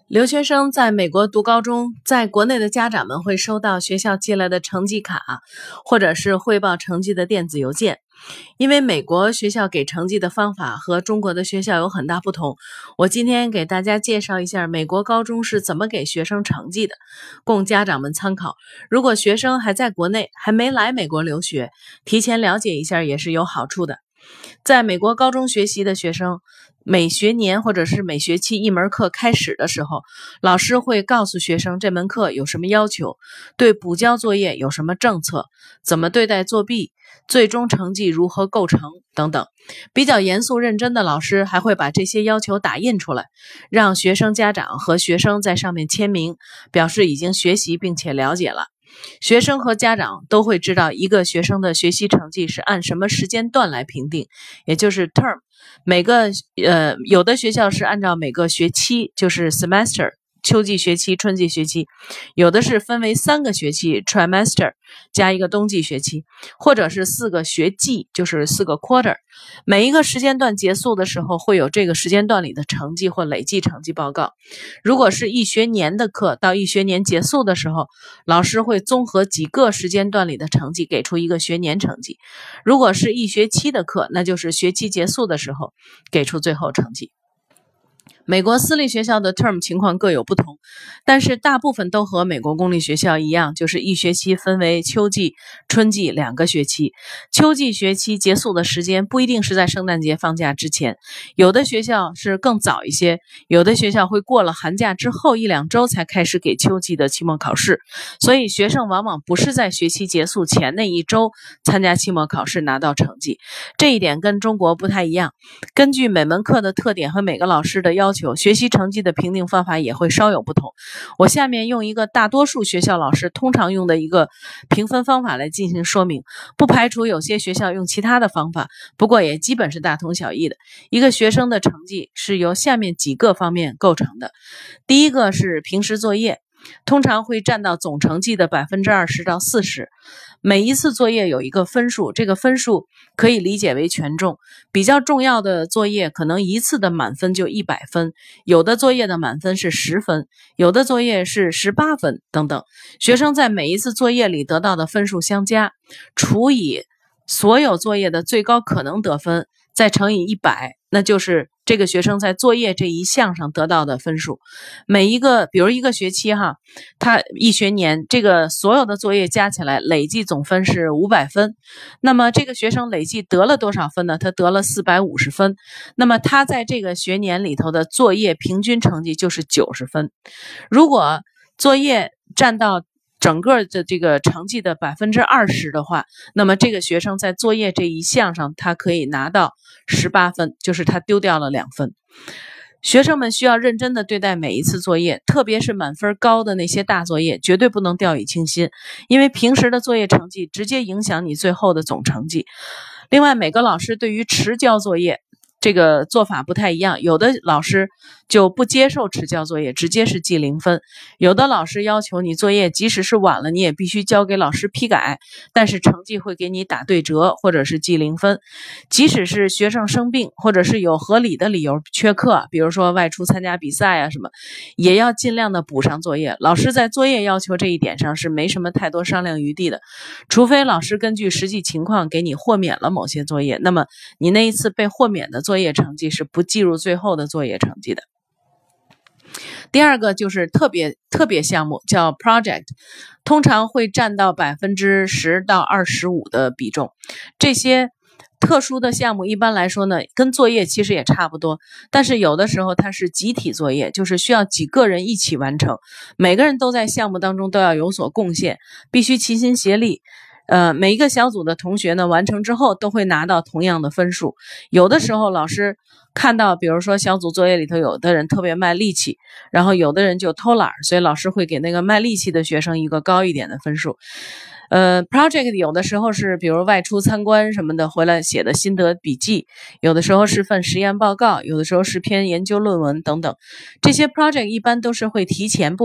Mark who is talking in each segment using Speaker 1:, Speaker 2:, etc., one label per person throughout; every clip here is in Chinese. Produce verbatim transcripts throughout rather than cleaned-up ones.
Speaker 1: 留学生在美国读高中，在国内的家长们会收到学校寄来的成绩卡，或者是汇报成绩的电子邮件。因为美国学校给成绩的方法和中国的学校有很大不同，我今天给大家介绍一下美国高中是怎么给学生成绩的，供家长们参考。如果学生还在国内，还没来美国留学，提前了解一下也是有好处的。在美国高中学习的学生，每学年或者是每学期一门课开始的时候，老师会告诉学生这门课有什么要求，对补交作业有什么政策，怎么对待作弊，最终成绩如何构成等等。比较严肃认真的老师还会把这些要求打印出来，让学生家长和学生在上面签名，表示已经学习并且了解了。学生和家长都会知道一个学生的学习成绩是按什么时间段来评定，也就是 term。每个呃有的学校是按照每个学期，就是 semester， 秋季学期、春季学期，有的是分为三个学期 trimester 加一个冬季学期，或者是四个学季，就是四个 quarter。每一个时间段结束的时候，会有这个时间段里的成绩或累计成绩报告。如果是一学年的课，到一学年结束的时候，老师会综合几个时间段里的成绩，给出一个学年成绩。如果是一学期的课，那就是学期结束的时候给出最后成绩。美国私立学校的 term 情况各有不同，但是大部分都和美国公立学校一样，就是一学期分为秋季、春季两个学期。秋季学期结束的时间不一定是在圣诞节放假之前，有的学校是更早一些，有的学校会过了寒假之后一两周才开始给秋季的期末考试，所以学生往往不是在学期结束前那一周参加期末考试拿到成绩。这一点跟中国不太一样，根据每门课的特点和每个老师的要求，学习成绩的评定方法也会稍有不同。我下面用一个大多数学校老师通常用的一个评分方法来进行说明，不排除有些学校用其他的方法，不过也基本是大同小异的。一个学生的成绩是由下面几个方面构成的。第一个是平时作业，通常会占到总成绩的 百分之二十到四十。每一次作业有一个分数，这个分数可以理解为权重。比较重要的作业可能一次的满分就一百分，有的作业的满分是十分，有的作业是十八分等等。学生在每一次作业里得到的分数相加，除以所有作业的最高可能得分，再乘以一百，那就是这个学生在作业这一项上得到的分数。每一个比如一个学期哈，他一学年这个所有的作业加起来累计总分是五百分，那么这个学生累计得了多少分呢？他得了四百五十分，那么他在这个学年里头的作业平均成绩就是九十分。如果作业占到整个的这个成绩的 百分之二十 的话，那么这个学生在作业这一项上他可以拿到十八分，就是他丢掉了两分。学生们需要认真的对待每一次作业，特别是满分高的那些大作业，绝对不能掉以轻心，因为平时的作业成绩直接影响你最后的总成绩。另外，每个老师对于迟交作业这个做法不太一样，有的老师就不接受迟交作业，直接是记零分。有的老师要求你作业即使是晚了，你也必须交给老师批改，但是成绩会给你打对折，或者是记零分。即使是学生生病，或者是有合理的理由缺课，比如说外出参加比赛啊什么，也要尽量的补上作业。老师在作业要求这一点上是没什么太多商量余地的，除非老师根据实际情况给你豁免了某些作业，那么你那一次被豁免的作业成绩是不计入最后的作业成绩的。第二个就是特别特别项目，叫 project， 通常会占到 百分之十到二十五 的比重。这些特殊的项目一般来说呢，跟作业其实也差不多，但是有的时候它是集体作业，就是需要几个人一起完成，每个人都在项目当中都要有所贡献，必须齐心协力。呃，每一个小组的同学呢，完成之后都会拿到同样的分数。有的时候老师看到，比如说小组作业里头有的人特别卖力气，然后有的人就偷懒，所以老师会给那个卖力气的学生一个高一点的分数。呃 project 有的时候是比如外出参观什么的回来写的心得笔记，有的时候是份实验报告，有的时候是篇研究论文等等。这些 project 一般都是会提前布置，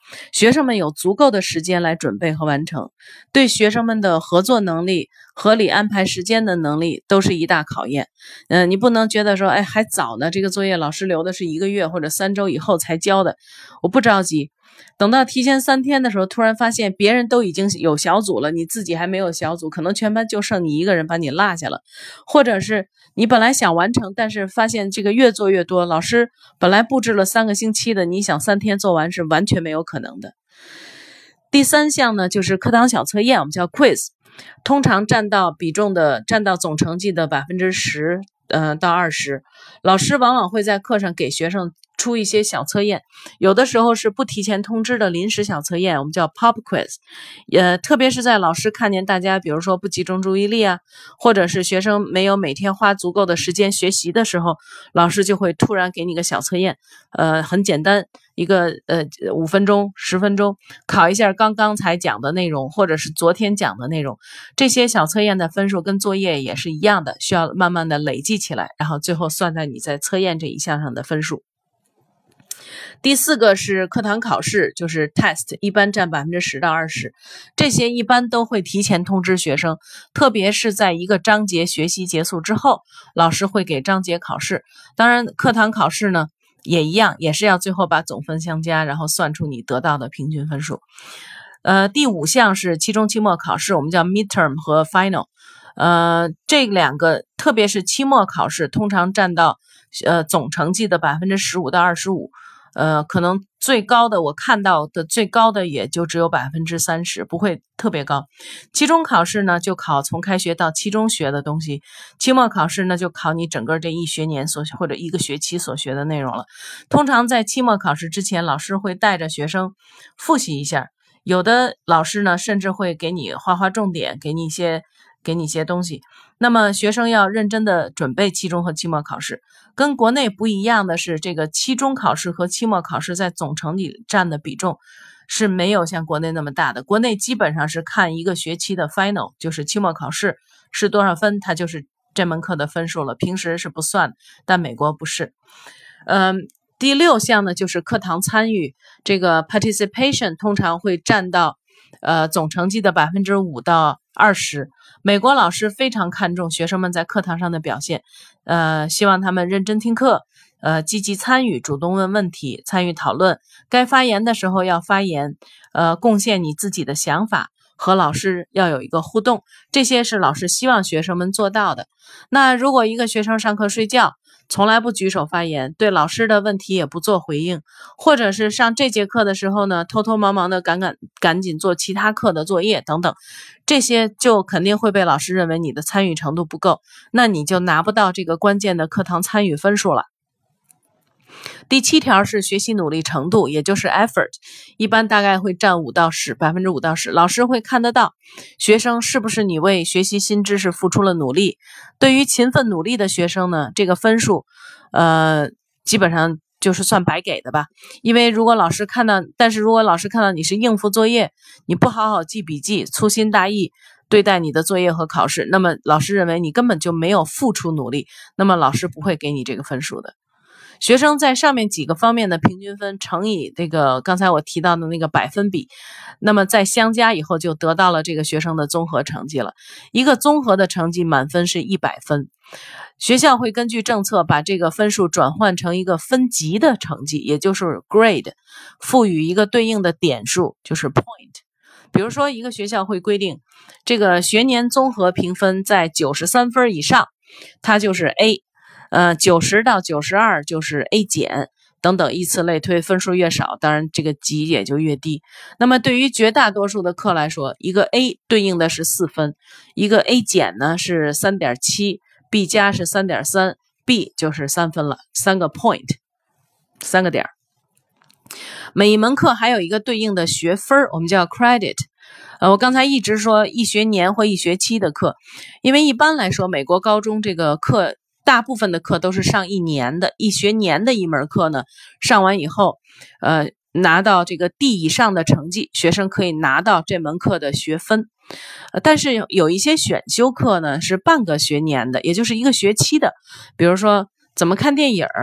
Speaker 1: 学生们有足够的时间来准备和完成，对学生们的合作能力、合理安排时间的能力都是一大考验。嗯、呃，你不能觉得说，哎，还早呢，这个作业老师留的是一个月或者三周以后才交的，我不着急。等到提前三天的时候，突然发现别人都已经有小组了，你自己还没有小组，可能全班就剩你一个人把你落下了，或者是你本来想完成，但是发现这个越做越多，老师本来布置了三个星期的，你想三天做完是完全没有可能的。第三项呢，就是课堂小测验，我们叫 quiz， 通常占到比重的占到总成绩的百分之十呃到二十，老师往往会在课上给学生出一些小测验，有的时候是不提前通知的临时小测验，我们叫 pop quiz。呃，特别是在老师看见大家比如说不集中注意力啊，或者是学生没有每天花足够的时间学习的时候，老师就会突然给你个小测验，呃，很简单，一个呃五分钟、十分钟，考一下刚刚才讲的内容，或者是昨天讲的内容。这些小测验的分数跟作业也是一样的，需要慢慢的累积起来，然后最后算在你在测验这一项上的分数。第四个是课堂考试，就是 test， 一般占 百分之十到二十， 这些一般都会提前通知学生，特别是在一个章节学习结束之后，老师会给章节考试。当然课堂考试呢也一样，也是要最后把总分相加，然后算出你得到的平均分数。呃，第五项是期中期末考试，我们叫 midterm 和 final。呃，这两个特别是期末考试，通常占到呃总成绩的 百分之十五到二十五。呃，可能最高的我看到的最高的也就只有 百分之三十， 不会特别高。期中考试呢就考从开学到期中学的东西，期末考试呢就考你整个这一学年所或者一个学期所学的内容了。通常在期末考试之前，老师会带着学生复习一下，有的老师呢甚至会给你划划重点，给你一些给你一些东西。那么学生要认真的准备期中和期末考试。跟国内不一样的是，这个期中考试和期末考试在总成绩占的比重是没有像国内那么大的。国内基本上是看一个学期的 final， 就是期末考试是多少分，它就是这门课的分数了，平时是不算，但美国不是。嗯，第六项呢就是课堂参与，这个 participation 通常会占到呃总成绩的 百分之五到二十。美国老师非常看重学生们在课堂上的表现，呃，希望他们认真听课，呃，积极参与，主动问问题，参与讨论，该发言的时候要发言，呃，贡献你自己的想法，和老师要有一个互动，这些是老师希望学生们做到的。那如果一个学生上课睡觉，从来不举手发言，对老师的问题也不做回应，或者是上这节课的时候呢，偷偷忙忙的赶赶赶紧做其他课的作业等等，这些就肯定会被老师认为你的参与程度不够，那你就拿不到这个关键的课堂参与分数了。第七条是学习努力程度，也就是 effort， 一般大概会占五到十， 百分之五到十，老师会看得到学生是不是你为学习新知识付出了努力。对于勤奋努力的学生呢，这个分数呃基本上就是算白给的吧。因为如果老师看到但是如果老师看到你是应付作业，你不好好记笔记，粗心大意对待你的作业和考试，那么老师认为你根本就没有付出努力，那么老师不会给你这个分数的。学生在上面几个方面的平均分乘以这个刚才我提到的那个百分比，那么再相加以后就得到了这个学生的综合成绩了。一个综合的成绩满分是一百分，学校会根据政策把这个分数转换成一个分级的成绩，也就是 grade， 赋予一个对应的点数，就是 point。比如说一个学校会规定这个学年综合评分在九十三分以上，它就是 A，呃，九十到九十二就是 A 减，等等，以此类推，分数越少，当然这个级也就越低。那么对于绝大多数的课来说，一个 A 对应的是四分，一个 A 减呢是 三点七， B 加是 三点三， B 就是三分了，三个 point， 三个点。每一门课还有一个对应的学分，我们叫 credit。呃，我刚才一直说一学年或一学期的课，因为一般来说美国高中这个课大部分的课都是上一年的，一学年的一门课呢，上完以后，呃，拿到这个 D 以上的成绩，学生可以拿到这门课的学分。呃，但是有一些选修课呢是半个学年的，也就是一个学期的，比如说怎么看电影，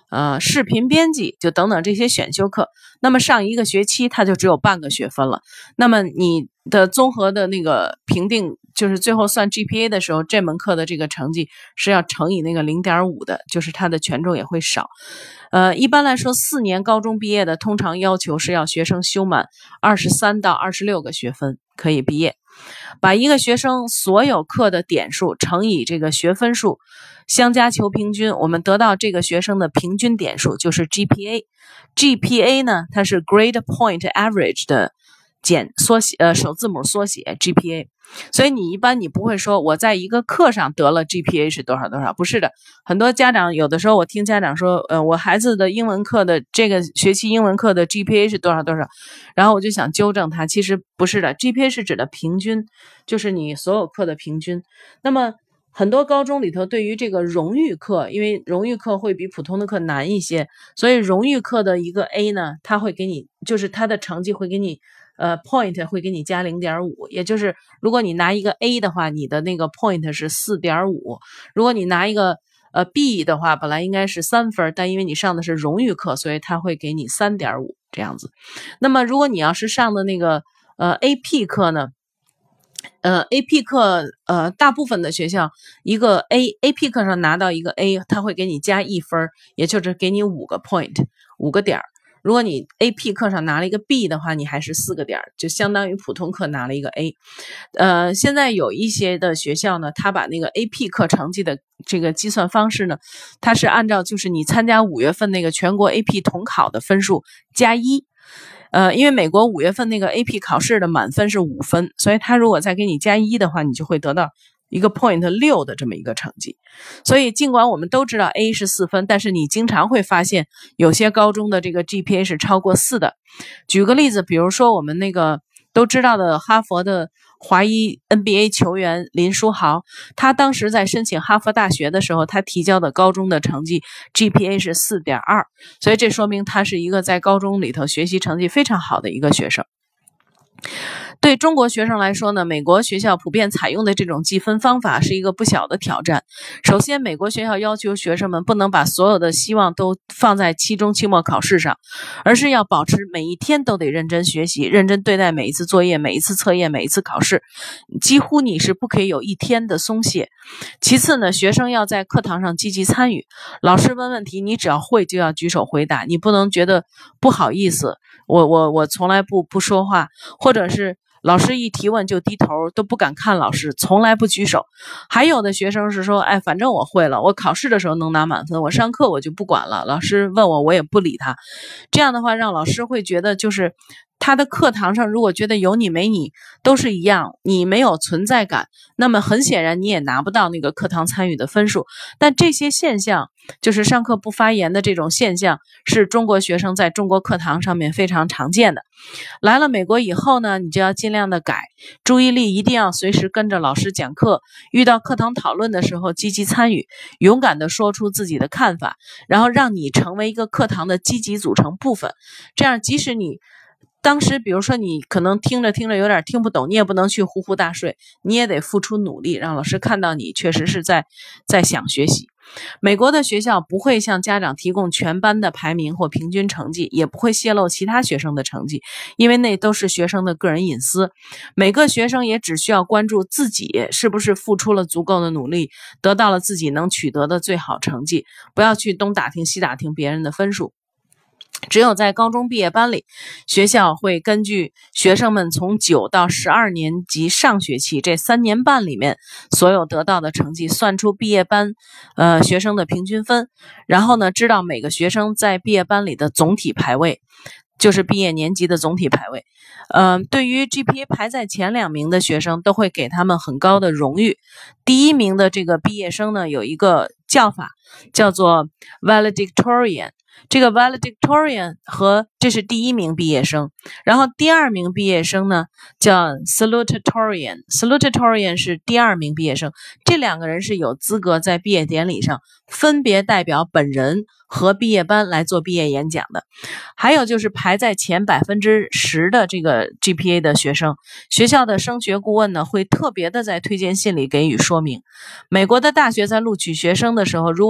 Speaker 1: 呃视频编辑，就等等这些选修课，那么上一个学期它就只有半个学分了。那么你的综合的那个评定，就是最后算 G P A 的时候，这门课的这个成绩是要乘以那个 零点五 的，就是它的权重也会少。呃，一般来说，四年高中毕业的通常要求是要学生修满二十三到二十六个学分可以毕业。把一个学生所有课的点数乘以这个学分数，相加求平均，我们得到这个学生的平均点数就是 G P A。G P A 呢，它是 Grade Point Average 的简缩写，呃，首字母缩写 G P A。所以你一般你不会说我在一个课上得了 G P A 是多少多少，不是的。很多家长有的时候我听家长说，呃，我孩子的英文课的这个学期英文课的 G P A 是多少多少，然后我就想纠正他，其实不是的 ，G P A 是指的平均，就是你所有课的平均。那么很多高中里头对于这个荣誉课，因为荣誉课会比普通的课难一些，所以荣誉课的一个 A 呢，它会给你，就是它的成绩会给你呃 point 会给你加 零点五， 也就是如果你拿一个 A 的话，你的那个 point 是 四点五， 如果你拿一个呃 B 的话，本来应该是三分，但因为你上的是荣誉课，所以它会给你 三点五 这样子。那么如果你要是上的那个呃 A P 课呢，呃 A P 课呃大部分的学校一个 A AP 课上拿到一个 A， 它会给你加一分，也就是给你五个 point， 五个点。如果你 A P 课上拿了一个 B 的话，你还是四个点，就相当于普通课拿了一个 A。呃，现在有一些的学校呢，它把那个 A P 课成绩的这个计算方式呢，它是按照就是你参加五月份那个全国 A P 统考的分数加一。呃，因为美国五月份那个 A P 考试的满分是五分，所以他如果再给你加一的话，你就会得到一个 point 六的这么一个成绩。所以尽管我们都知道 A 是四分，但是你经常会发现有些高中的这个 G P A 是超过四的。举个例子，比如说我们那个都知道的哈佛的华裔 N B A 球员林书豪，他当时在申请哈佛大学的时候，他提交的高中的成绩 G P A 是 四点二， 所以这说明他是一个在高中里头学习成绩非常好的一个学生。对中国学生来说呢，美国学校普遍采用的这种计分方法是一个不小的挑战。首先，美国学校要求学生们不能把所有的希望都放在期中、期末考试上，而是要保持每一天都得认真学习，认真对待每一次作业、每一次测验、每一次考试，几乎你是不可以有一天的松懈。其次呢，学生要在课堂上积极参与，老师问问题，你只要会就要举手回答，你不能觉得不好意思，我我我从来不不说话，或者是老师一提问就低头，都不敢看老师，从来不举手。还有的学生是说，哎，反正我会了，我考试的时候能拿满分，我上课我就不管了，老师问我我也不理他。这样的话让老师会觉得，就是他的课堂上如果觉得有你没你都是一样，你没有存在感，那么很显然你也拿不到那个课堂参与的分数。但这些现象，就是上课不发言的这种现象，是中国学生在中国课堂上面非常常见的。来了美国以后呢，你就要尽量的改，注意力一定要随时跟着老师讲课，遇到课堂讨论的时候积极参与，勇敢的说出自己的看法，然后让你成为一个课堂的积极组成部分。这样即使你当时比如说你可能听着听着有点听不懂，你也不能去呼呼大睡，你也得付出努力，让老师看到你确实是在在想学习。美国的学校不会向家长提供全班的排名或平均成绩，也不会泄露其他学生的成绩，因为那都是学生的个人隐私。每个学生也只需要关注自己是不是付出了足够的努力，得到了自己能取得的最好成绩，不要去东打听西打听别人的分数。只有在高中毕业班里，学校会根据学生们从九到十二年级上学期这三年半里面所有得到的成绩，算出毕业班呃学生的平均分，然后呢，知道每个学生在毕业班里的总体排位，就是毕业年级的总体排位。嗯、呃，对于 G P A 排在前两名的学生，都会给他们很高的荣誉。第一名的这个毕业生呢，有一个叫法叫做 valedictorian。这个 valedictorian 和这是第一名毕业生，然后第二名毕业生呢叫 salutatorian， salutatorian 是第二名毕业生，这两个人是有资格在毕业典礼上分别代表本人和毕业班来做毕业演讲的。还有就是排在前 百分之十 的这个 G P A 的学生，学校的升学顾问呢会特别的在推荐信里给予说明。美国的大学在录取学生的时候，如果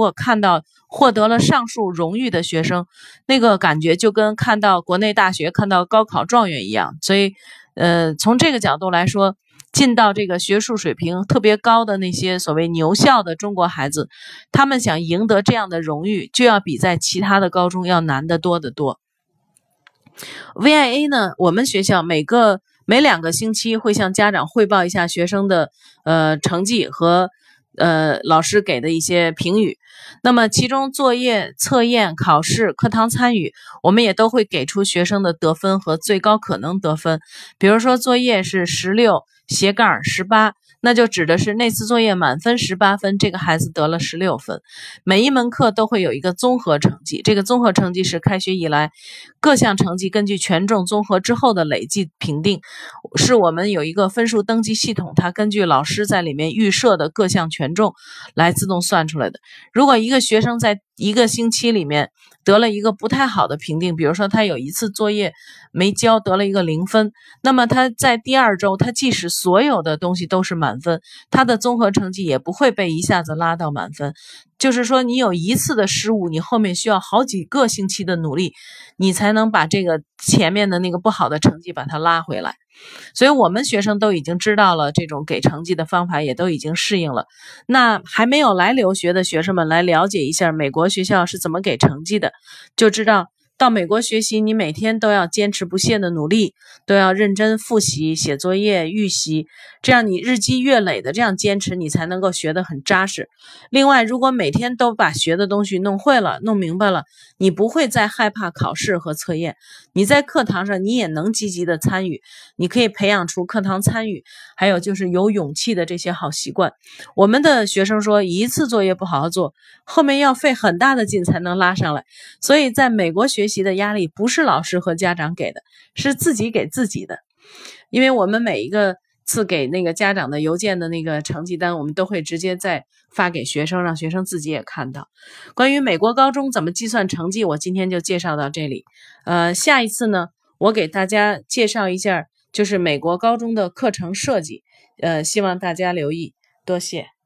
Speaker 1: 果看到获得了上述荣誉的学生，那个感觉就跟看到国内大学看到高考状元一样。所以呃，从这个角度来说，进到这个学术水平特别高的那些所谓牛校的中国孩子，他们想赢得这样的荣誉，就要比在其他的高中要难得多得多。V I A 呢，我们学校每个每两个星期会向家长汇报一下学生的呃成绩和呃老师给的一些评语。那么其中作业、测验、考试、课堂参与，我们也都会给出学生的得分和最高可能得分。比如说作业是十六斜杠十八，那就指的是那次作业满分十八分，这个孩子得了十六分。每一门课都会有一个综合成绩，这个综合成绩是开学以来各项成绩根据权重综合之后的累计评定，是我们有一个分数登记系统，它根据老师在里面预设的各项权重来自动算出来的。如果一个学生在一个星期里面得了一个不太好的评定，比如说他有一次作业没交得了一个零分，那么他在第二周他即使所有的东西都是满分，他的综合成绩也不会被一下子拉到满分。就是说你有一次的失误，你后面需要好几个星期的努力，你才能把这个前面的那个不好的成绩把它拉回来。所以我们学生都已经知道了这种给成绩的方法，也都已经适应了。那还没有来留学的学生们来了解一下美国学校是怎么给成绩的，就知道到美国学习，你每天都要坚持不懈的努力，都要认真复习、写作业、预习，这样你日积月累的这样坚持，你才能够学得很扎实。另外，如果每天都把学的东西弄会了、弄明白了，你不会再害怕考试和测验，你在课堂上你也能积极的参与，你可以培养出课堂参与，还有就是有勇气的这些好习惯。我们的学生说，一次作业不好好做，后面要费很大的劲才能拉上来。所以在美国学习的压力不是老师和家长给的，是自己给自己的。因为我们每一个次给那个家长的邮件的那个成绩单，我们都会直接再发给学生，让学生自己也看到。关于美国高中怎么计算成绩，我今天就介绍到这里。呃，下一次呢，我给大家介绍一下就是美国高中的课程设计，呃，希望大家留意，多谢。